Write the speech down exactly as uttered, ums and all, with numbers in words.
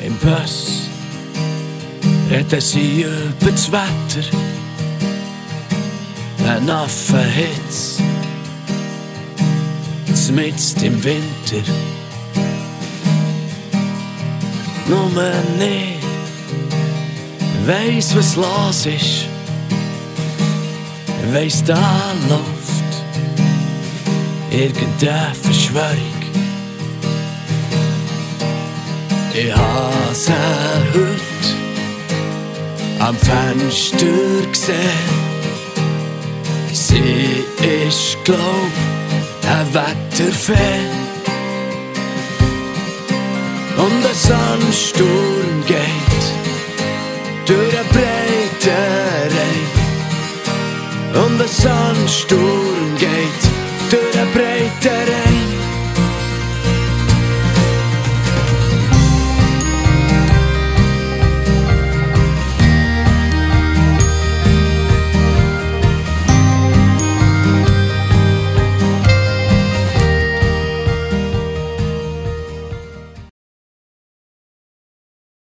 Im Bus reden sie über das Wetter, ein Affenhitz, mitten im Winter. Nur ich weiss, was los ist, weiss, da läuft irgendeine Verschwörung. Ich habe sie heute am Fenster gesehen. Sie ist, glaub, ein Wetterfee. Und ein Sandsturm geht durch eine breite Reihe. Und ein Sandsturm